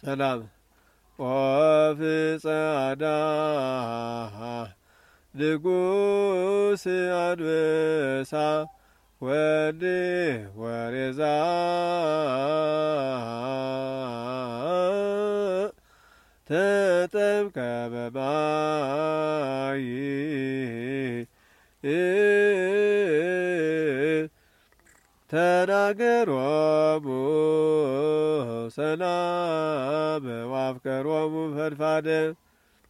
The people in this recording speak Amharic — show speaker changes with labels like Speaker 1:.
Speaker 1: ሰላም ወፍጸዳ ድጉስ አንበሳ ወልድ ወሬዛ ተጠምቀ በማይ ተናገሮሙ ሰላም ወአፍቀሮሙ ፈድፋደ